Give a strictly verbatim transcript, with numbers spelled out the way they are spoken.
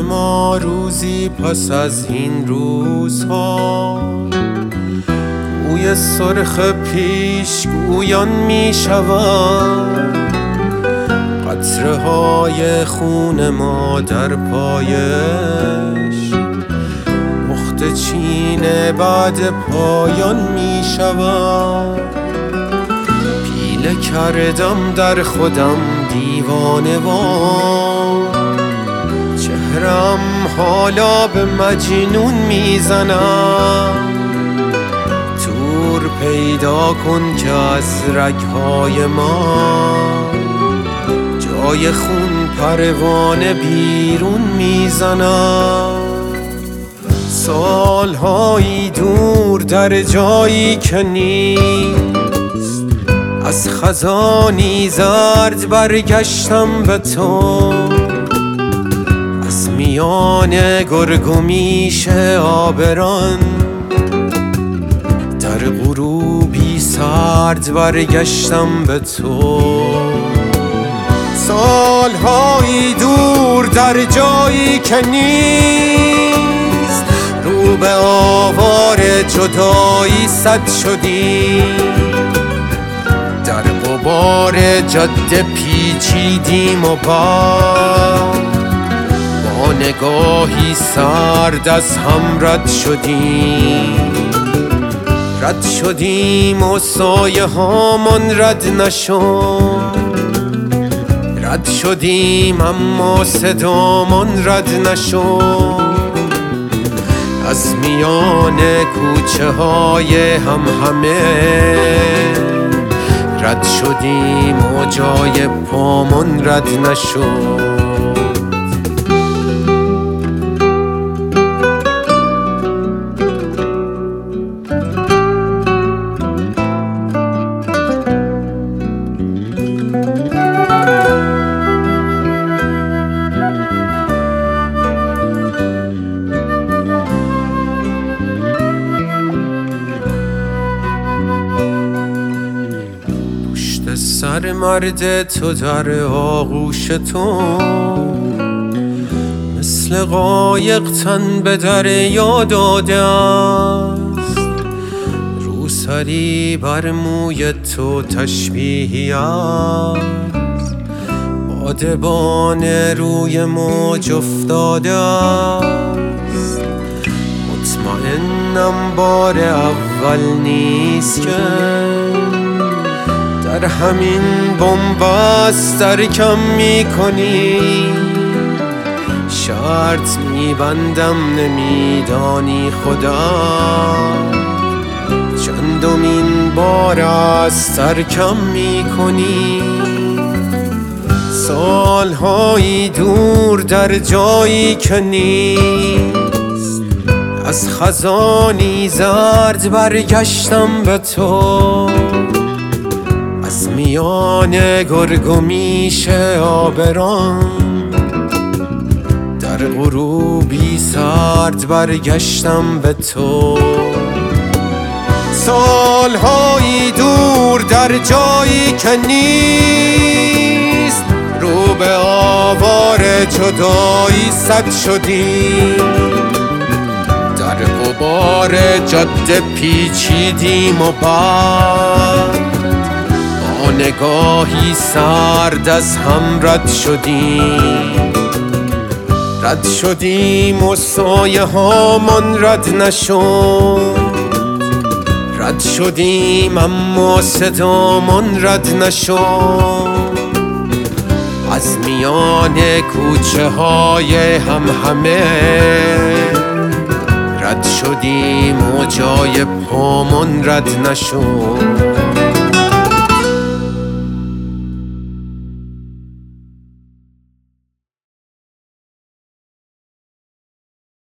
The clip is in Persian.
ما روزی پس از این روزها گوی سرخ پیش گویان می شود، قطره های خون ما در پایش، پخت چین بعد پایان می شود. پیله کردم در خودم دیوانه وار، چهرم حالا به مجنون میزنم. تور پیدا کن که از رگهای ما جای خون پروانه بیرون میزنم. سالهایی دور در جایی که نیست، از خزانی زرد برگشتم به تو. از میان گرگ و میش آبران در غروبی سرد برگشتم به تو. سالهایی دور در جایی که نیست، رو به آوار جدایی صد شدی. در غبار جاده پیچیدیم و بعد با نگاهی سرد از هم رد شدیم. رد شدیم و سایه هامان رد نشد، رد شدیم اما صدامان رد نشد. از میان کوچه های هم همه رد شدیم و جای پامان رد نشد. سر مرد تو در آغوش تو، مثل قایق تن به دریا داده است. روسری بر موی تو تشبیهی است، بادبان روی موج افتاده است. مطمئنم بار اول نیست که در همین بنبست ترکم میکنی. شرط میبندم نمیدانی خدا چندمین بار از ترکم میکنی. سالهایی دور در جایی که نیست، از خزانی زرد برگشتم به تو. از میان گرگ و میش آبران در غروبی سرد برگشتم به تو. سالهایی دور در جایی که نیست، رو به آوار جدایی صد شدیم. در غبار جاده پیچیدیم و بعد نگاهی سرد از هم رد شدیم. رد شدیم و سایه هامان رد نشد، رد شدیم اما صدامان رد نشد. از میان کوچه های هم همه رد شدیم و جای پامان رد نشد.